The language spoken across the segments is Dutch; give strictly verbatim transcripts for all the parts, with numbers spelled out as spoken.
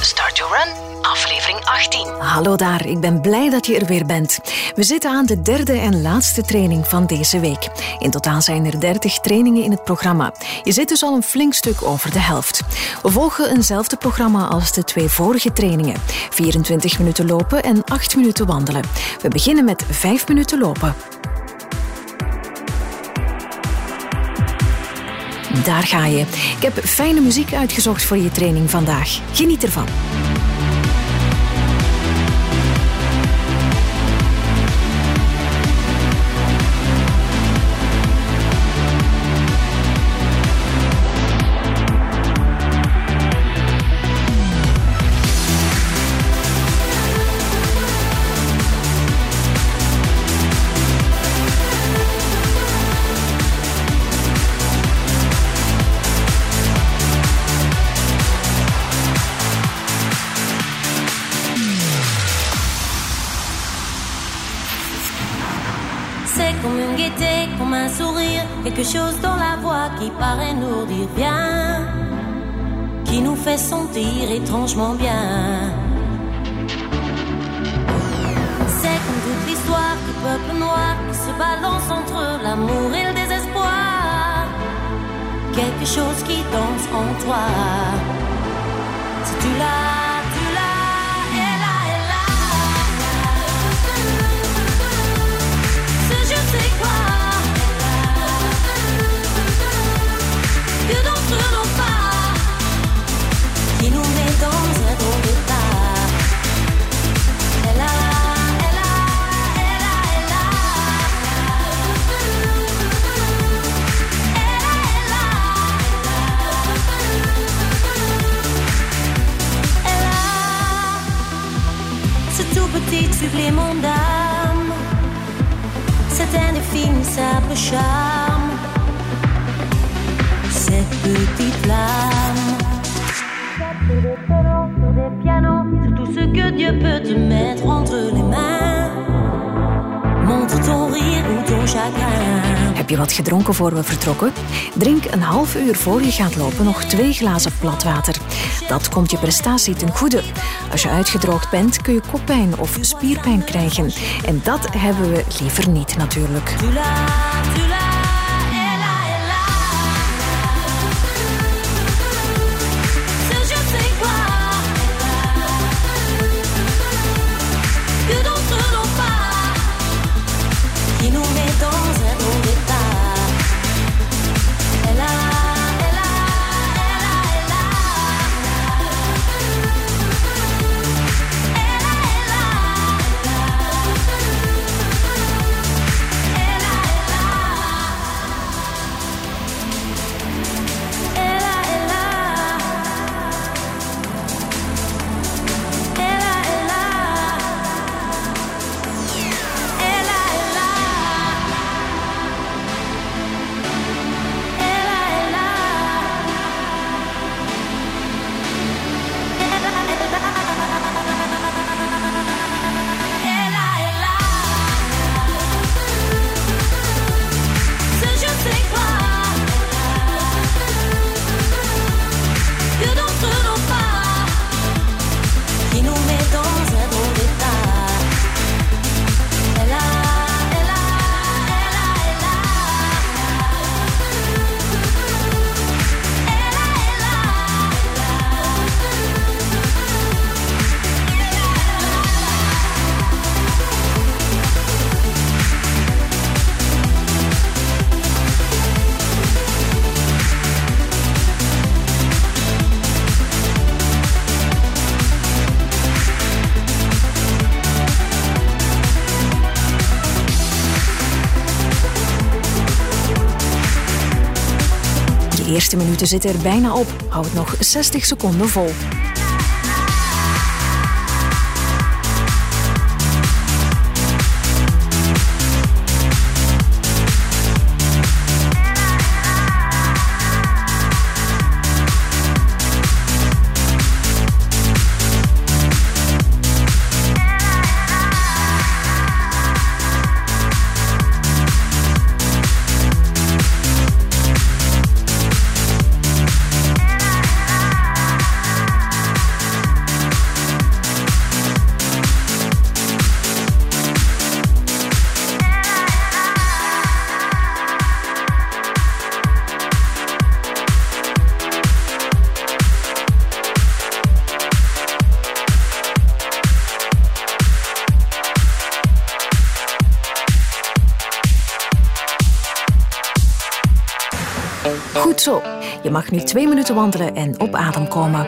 Start Your Run, aflevering achttien. Hallo daar, ik ben blij dat je er weer bent. We zitten aan de derde en laatste training van deze week. In totaal zijn er dertig trainingen in het programma. Je zit dus al een flink stuk over de helft. We volgen eenzelfde programma als de twee vorige trainingen. vierentwintig minuten lopen en acht minuten wandelen. We beginnen met vijf minuten lopen. Daar ga je. Ik heb fijne muziek uitgezocht voor je training vandaag. Geniet ervan. Quelque chose dans la voix qui paraît nous dire bien, qui nous fait sentir étrangement bien. C'est comme toute l'histoire du peuple noir qui se balance entre l'amour et le désespoir. Quelque chose qui danse en toi. Si tu l'as, tu l'as, elle a, elle a. Ce je sais quoi. Que d'entre nos pas qui nous met dans un drôle d'état. Elle a, elle a, elle a, elle a. Elle a, elle a. Elle a. Ce tout petit supplément d'âme, cet indéfinissable charme. Cette petite flamme sur des pianos, sur des pianos, c'est tout ce que Dieu peut te mettre entre les mains. Montre ton rire ou ton chagrin. Heb je wat gedronken voor we vertrokken? Drink een half uur voor je gaat lopen nog twee glazen plat water. Dat komt je prestatie ten goede. Als je uitgedroogd bent, kun je koppijn of spierpijn krijgen. En dat hebben we liever niet natuurlijk. De eerste minuten zitten er bijna op. Houd nog zestig seconden vol. Goed zo. Je mag nu twee minuten wandelen en op adem komen.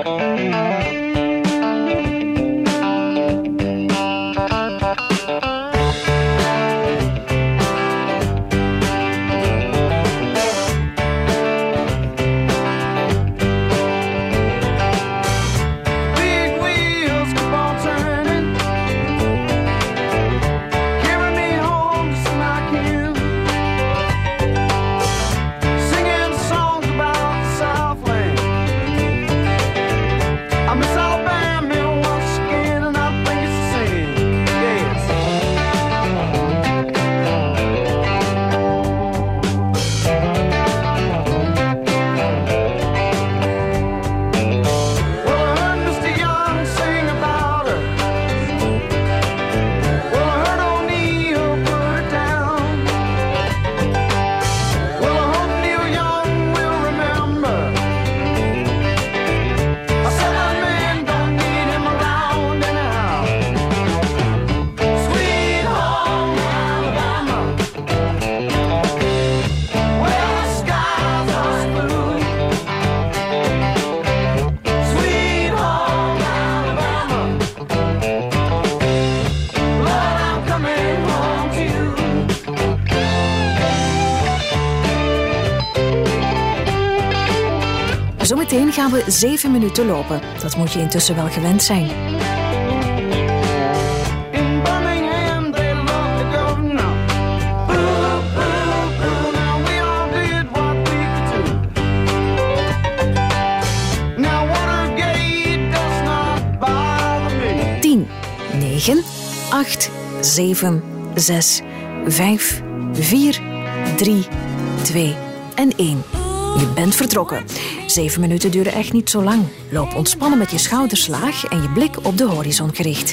Zometeen gaan we zeven minuten lopen. Dat moet je intussen wel gewend zijn. tien, negen, acht, zeven, zes, vijf, vier, drie, twee en één. Je bent vertrokken. Zeven minuten duren echt niet zo lang. Loop ontspannen met je schouders laag en je blik op de horizon gericht.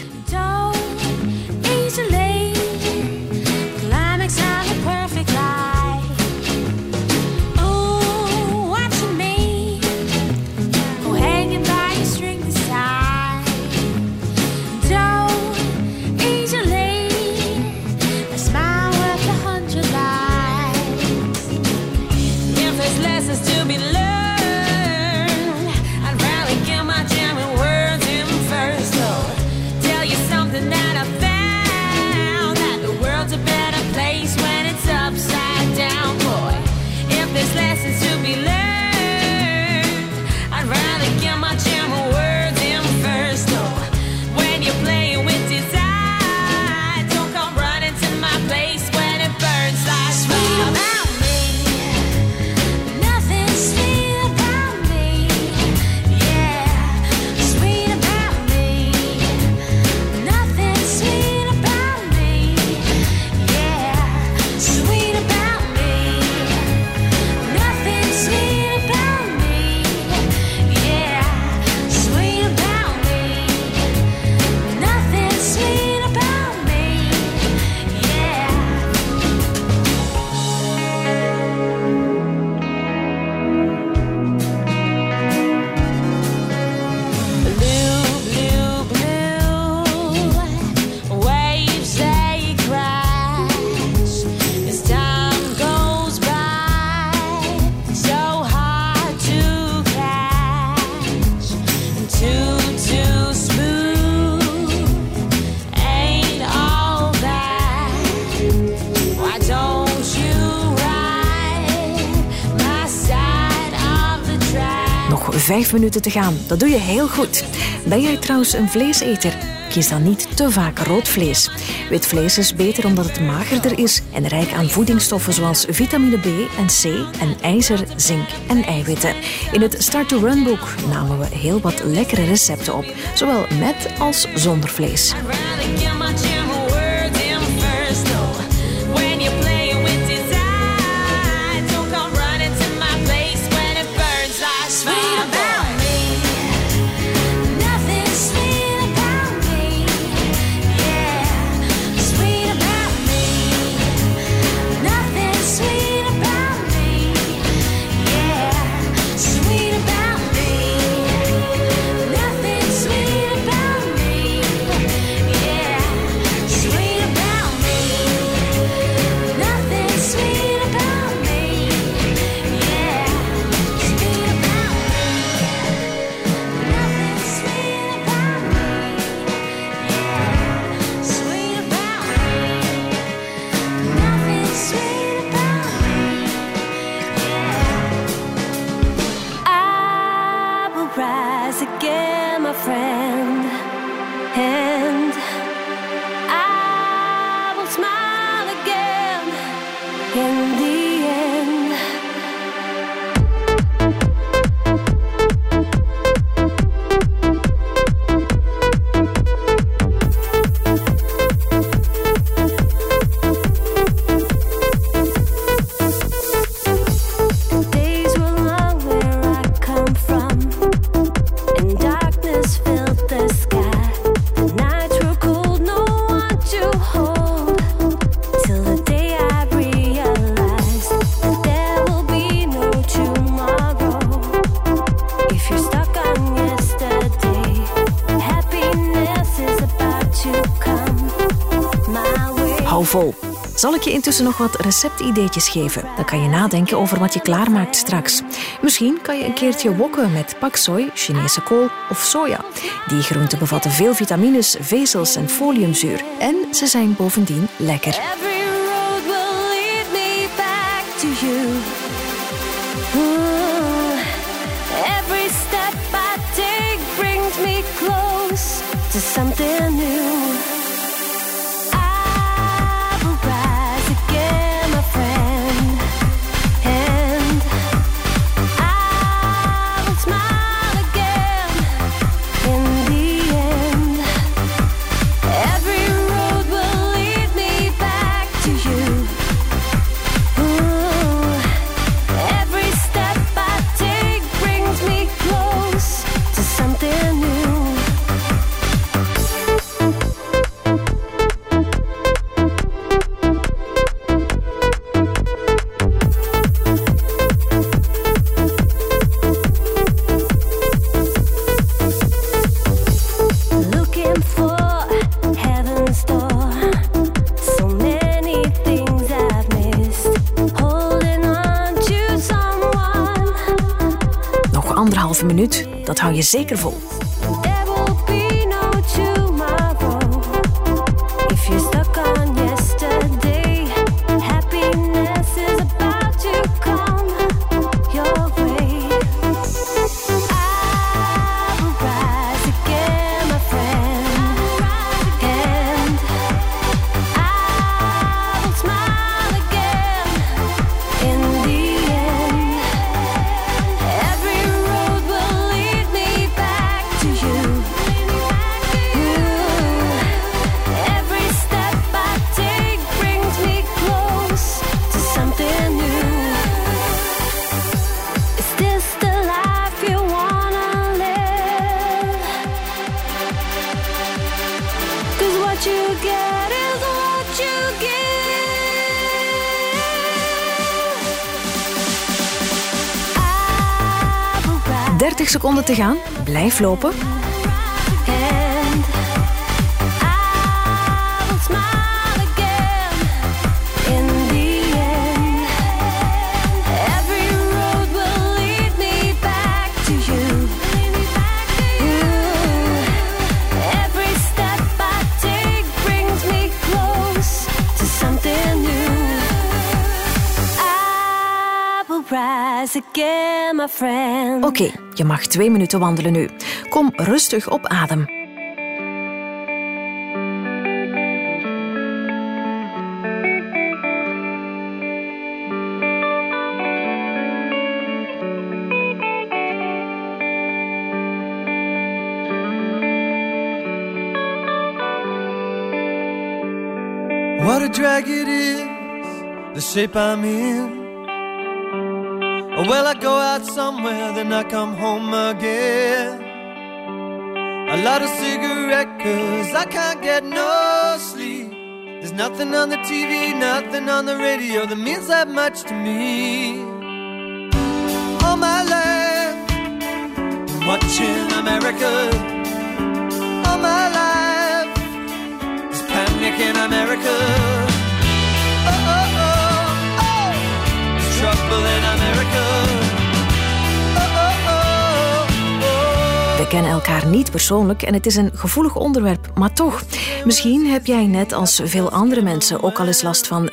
Vijf minuten te gaan, dat doe je heel goed. Ben jij trouwens een vleeseter? Kies dan niet te vaak rood vlees. Wit vlees is beter omdat het magerder is en rijk aan voedingsstoffen zoals vitamine B en C en ijzer, zink en eiwitten. In het Start to Run boek namen we heel wat lekkere recepten op, zowel met als zonder vlees. again, my friend. And I will smile again in the end. Hou vol. Zal ik je intussen nog wat receptideetjes geven? Dan kan je nadenken over wat je klaarmaakt straks. Misschien kan je een keertje wokken met pak soy, Chinese kool of soja. Die groenten bevatten veel vitamines, vezels en foliumzuur. En ze zijn bovendien lekker. Every road will lead me back to you. Ooh, every step I take brings me close to something new. Anderhalve minuut, dat hou je zeker vol. dertig seconden te gaan. Blijf lopen. Oké, okay, je mag twee minuten wandelen nu. Kom rustig op adem. What a drag it is, the shape I'm in. Well, I go out somewhere, then I come home again. I light a cigarette cause I can't get no sleep. There's nothing on the T V, nothing on the radio that means that much to me. All my life, I'm watching America. All my life, there's panic in America. Oh, oh, oh, oh, there's trouble in America. Oh, oh, oh, oh. We kennen elkaar niet persoonlijk en het is een gevoelig onderwerp, maar toch. Misschien heb jij net als veel andere mensen ook al eens last van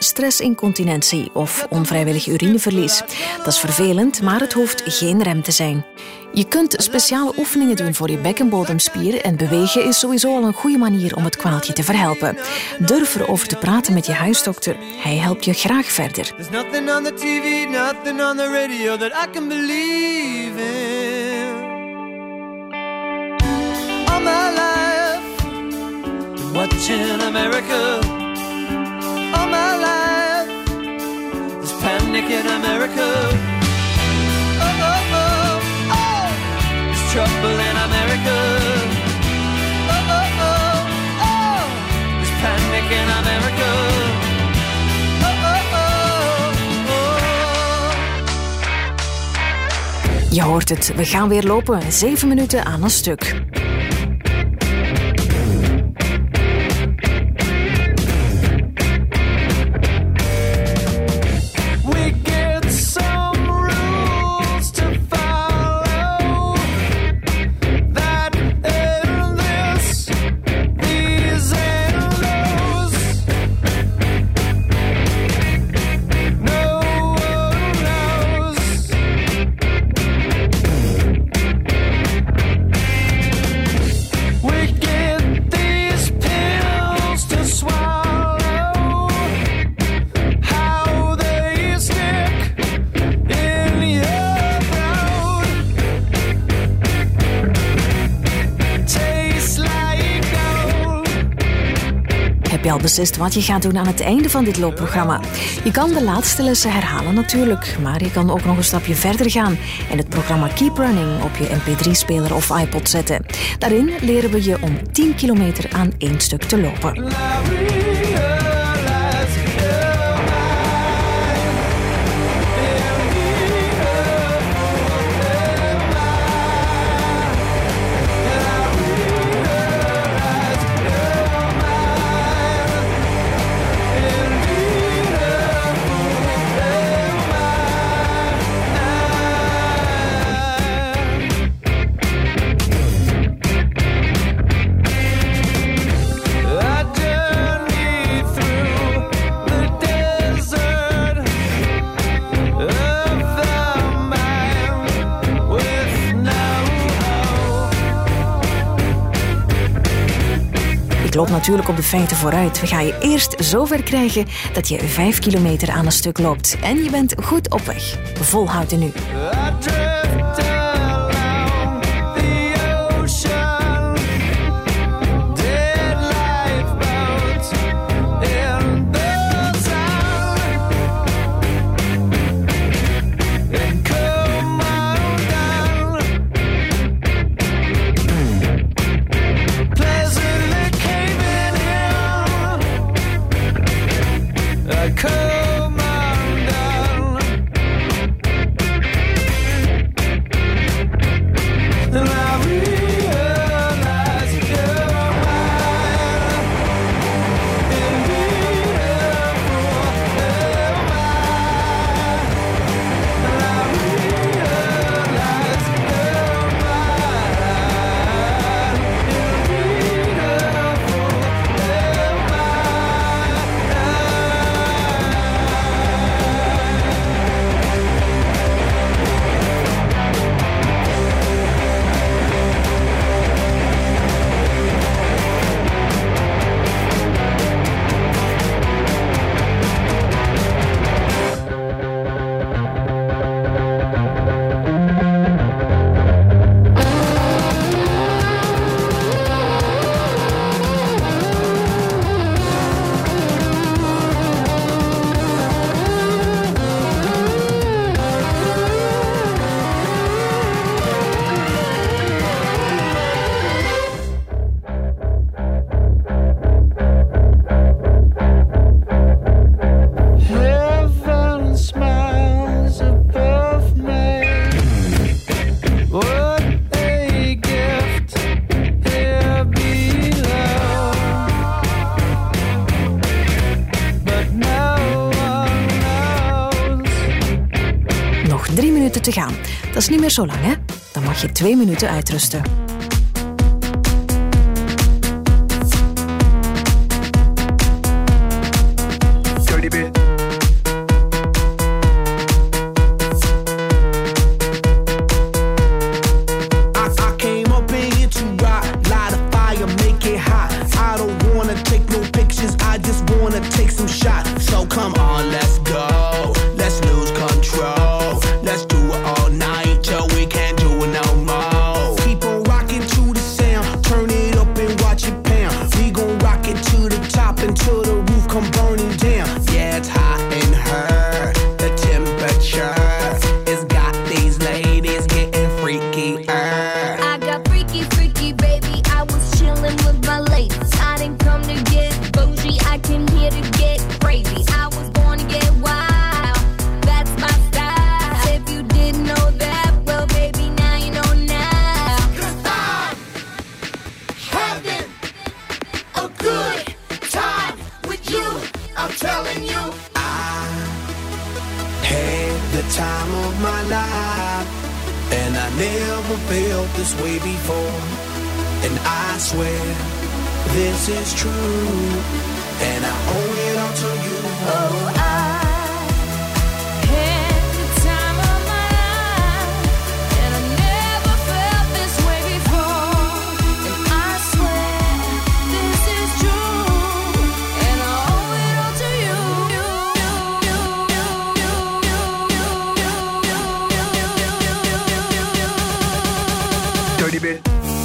stressincontinentie of onvrijwillig urineverlies. Dat is vervelend, maar het hoeft geen rem te zijn. Je kunt speciale oefeningen doen voor je bekkenbodemspier en bewegen is sowieso al een goede manier om het kwaaltje te verhelpen. Durf erover te praten met je huisdokter. Hij helpt je graag verder. There's nothing on the T V, nothing on the radio that I can believe in. All my life, been watching America. All my life, there's panic in America. Oh, oh, oh, oh, there's trouble in America. Oh, oh, oh, oh, there's panic in America. Je hoort het, we gaan weer lopen. Zeven minuten aan een stuk. Heb je al beslist wat je gaat doen aan het einde van dit loopprogramma? Je kan de laatste lessen herhalen natuurlijk, maar je kan ook nog een stapje verder gaan en het programma Keep Running op je M P drie speler of iPod zetten. Daarin leren we je om tien kilometer aan één stuk te lopen. Ik loop natuurlijk op de feiten vooruit. We gaan je eerst zover krijgen dat je vijf kilometer aan een stuk loopt. En je bent goed op weg. Volhouden nu. Te gaan. Dat is niet meer zo lang, hè? Dan mag je twee minuten uitrusten. the time of my life, and I never felt this way before. And I swear this is true, and I owe it all to you. Oh, I had the time of my life, and I never felt this way before. And I swear this is true, and I owe it all to you. Dirty bit.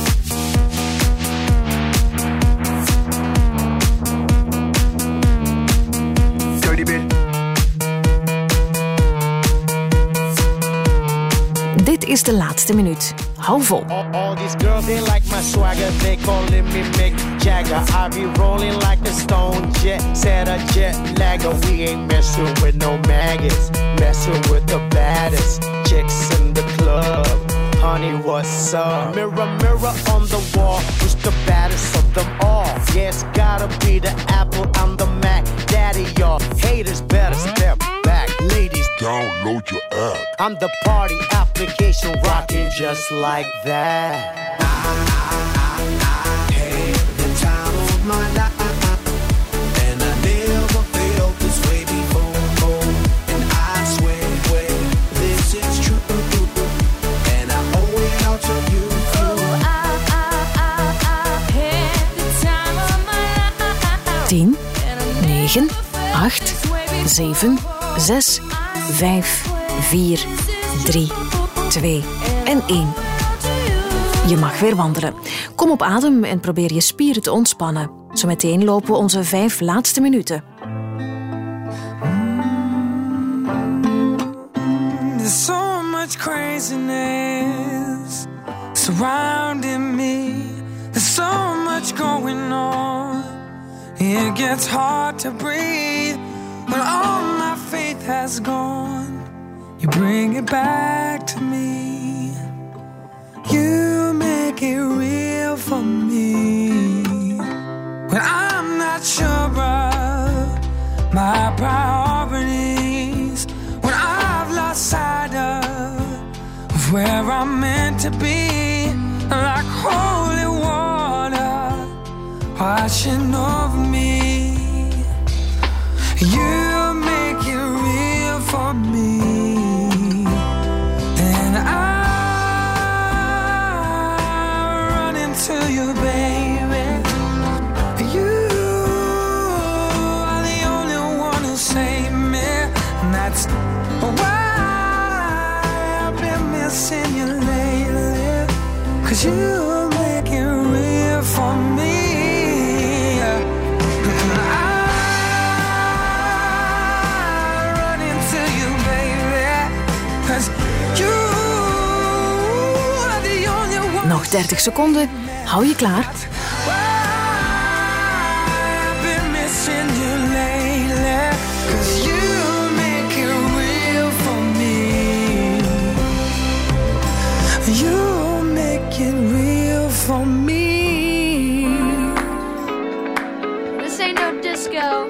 Dit is de laatste minuut. Hou vol. All, all these girls, they like my swagger. They calling me Mick Jagger. I be rolling like a stone jet. Set a jet lagger. We ain't messing with no maggots. Messing with the baddest chicks in the club. Honey, what's up? Mirror, mirror on the wall. Who's the baddest of them all? Yeah, it's gotta be the Apple and the Mac. Daddy, y'all haters better step back. Ladies, download your app. I'm the party application rocking just like that. I, I, I had the time of my life, and I never felt this way before. And I swear, swear this is true, and I owe it all to you. Oh, I, I, I, I had the time of my life. tien, negen, acht, zeven, zes, vijf, vier, drie, twee en één. Je mag weer wandelen. Kom op adem en probeer je spieren te ontspannen. Zometeen lopen we onze vijf laatste minuten. There's so much craziness surrounding me. There's so much going on. It gets hard to breathe when all my faith has gone. You bring it back to me. You make it real for me. When I'm not sure of my priorities, when I've lost sight of where I'm meant to be, like holy water washing over me. You make it real for me. To you, baby. You are the only one who saved me, and that's why I've been missing you lately. 'Cause you make it real for me. And I run into you, baby. 'Cause you are the only one. Nog dertig seconden. Hou je klaar? This ain't no disco.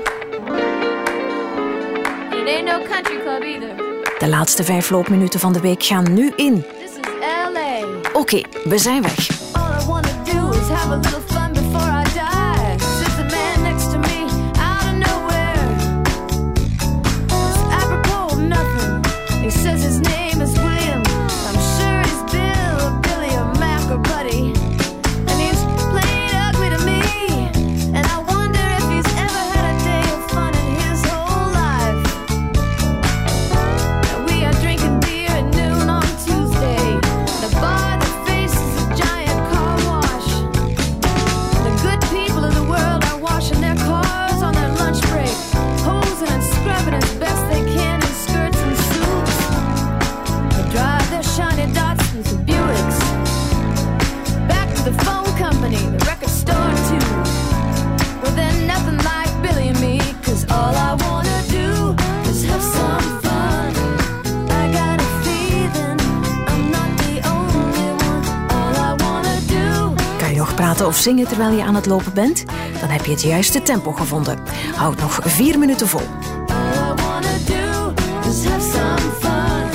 It ain't no country club either. De laatste vijf loopminuten van de week gaan nu in. This is L A. Oké, okay, we zijn weg. All I wanna do is have a little fun before I die. Sits the man next to me out of nowhere. It's apropos of nothing. He says his name is William. I'm sure he's Bill or Billy or Mac or Buddy. And he's playing ugly to me. And I wonder if he's ever had a day of fun in his whole life. And we are drinking beer at noon on Tuesday. The bar that faces a giant car wash. The good people of the world are washing their cars on their lunch break, hosing and scrubbing as best they can in skirts and suits. They drive their shiny Datsuns and Buicks back to the phone company, the record store too. Well, they're nothing like Billy and me, 'cause all I wanna do is have some fun. I got a feeling I'm not the only one. All I wanna do. Kan je nog praten of zingen terwijl je aan het lopen bent? Dan heb je het juiste tempo gevonden. Houd nog vier minuten vol. All I wanna do is have some fun.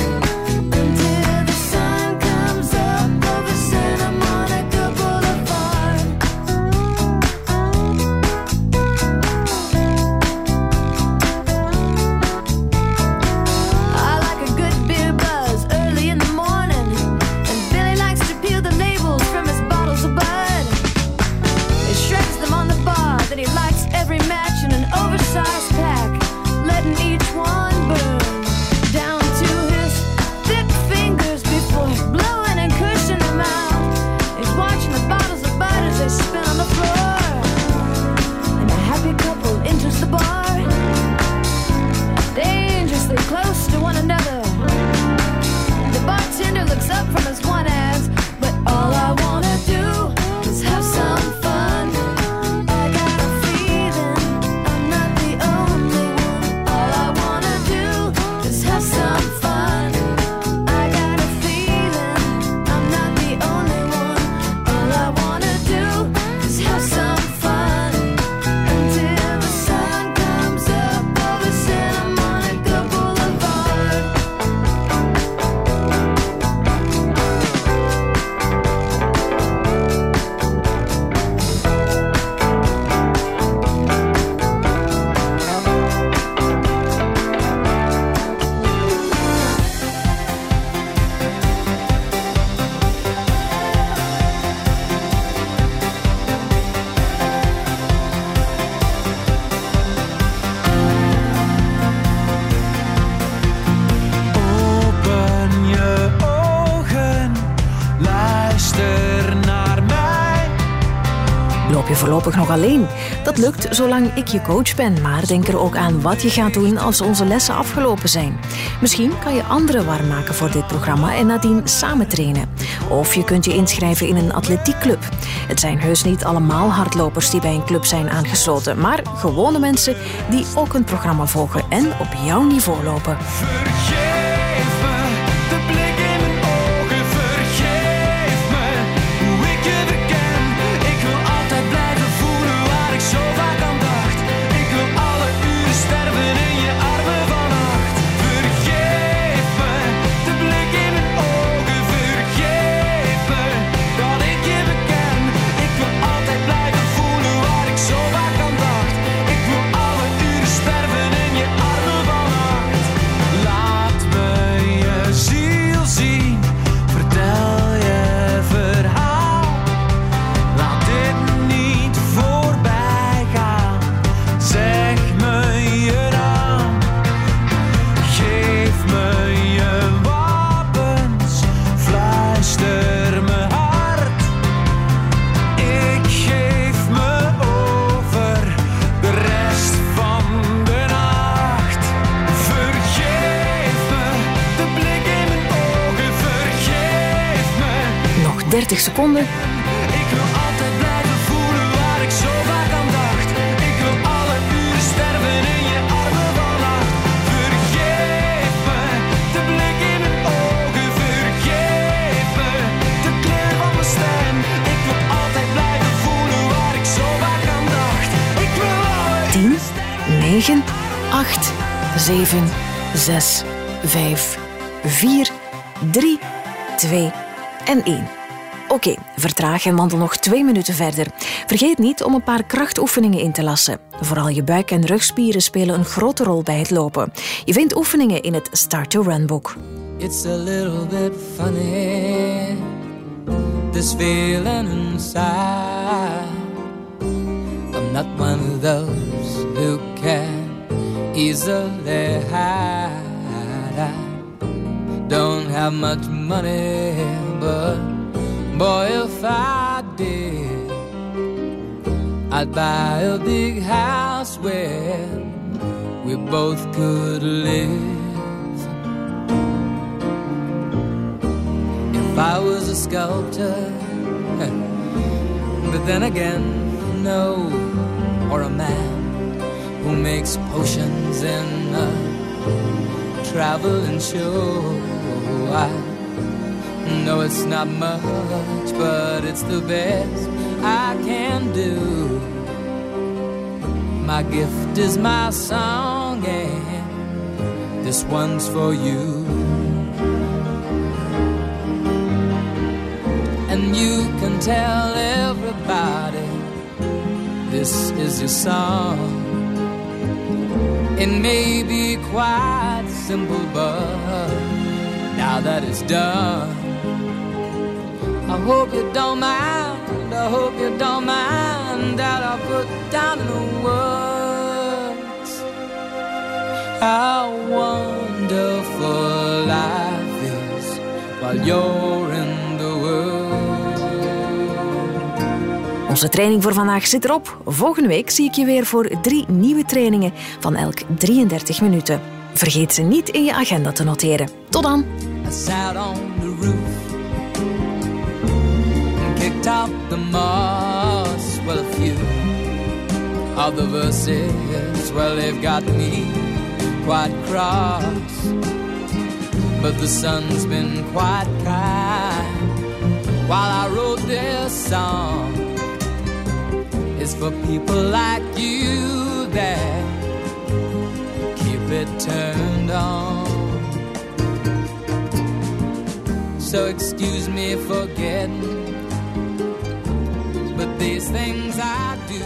Loop je voorlopig nog alleen? Dat lukt zolang ik je coach ben, maar denk er ook aan wat je gaat doen als onze lessen afgelopen zijn. Misschien kan je anderen warm maken voor dit programma en nadien samen trainen. Of je kunt je inschrijven in een atletiekclub. Het zijn heus niet allemaal hardlopers die bij een club zijn aangesloten, maar gewone mensen die ook een programma volgen en op jouw niveau lopen. Vergeef me de blik in mijn ogen, vergeef me hoe ik je verken. Ik wil altijd blijven voelen waar ik zo vaak aan dacht. Ik wil alle uren sterven in je armen vannacht. Vergeef me de blik in mijn ogen, vergeef me dat ik je beken. Ik wil altijd blijven voelen waar ik zo vaak aan dacht. Ik wil alle uren sterven in je armen vannacht. Laat me je ziel zien, vertel je verhaal. Laat dit niet voorbij gaan, zeg me je naam. Geef me je wapens, fluister me hard. Ik geef me over de rest van de nacht. Vergeef me de blik in mijn ogen, vergeef me. Nog dertig seconden. Ik wil altijd blijven voelen waar ik zo vaak aan dacht. Ik wil alle uren sterven in je armen vannacht. Vergeef me de blik in mijn ogen, vergeef me de kleur van mijn stem. Ik wil altijd blijven voelen waar ik zo vaak aan dacht. Ik wil alle tien, negen, acht, zeven, zes, vijf, vier, drie, twee en één. Oké, vertraag en wandel nog twee minuten verder. Vergeet niet om een paar krachtoefeningen in te lassen. Vooral je buik- en rugspieren spelen een grote rol bij het lopen. Je vindt oefeningen in het Start to Run boek. It's a little bit funny, this feeling inside. I'm not one of those who can easily hide. I don't have much money, but boy, if I did, I'd buy a big house where we both could live. If I was a sculptor, but then again, no, or a man who makes potions in a traveling show. I know it's not much, but it's the best I can do. My gift is my song, and this one's for you. And you can tell everybody this is your song. It may be quite simple, but now that it's done, I hope you don't mind, I hope you don't mind that I put down in the words how wonderful life is while you're in the world. Onze training voor vandaag zit erop. Volgende week zie ik je weer voor drie nieuwe trainingen van elk drieëndertig minuten. Vergeet ze niet in je agenda te noteren. Tot dan! I sat on the roof and kicked out the moss. Well, a few of the verses, well, they've got me quite cross. But the sun's been quite kind while I wrote this song. It's for people like you that keep it turned on. So excuse me for getting, but these things I do,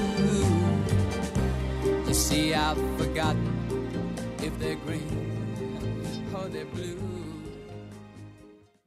you see I've forgotten if they're green or they're blue.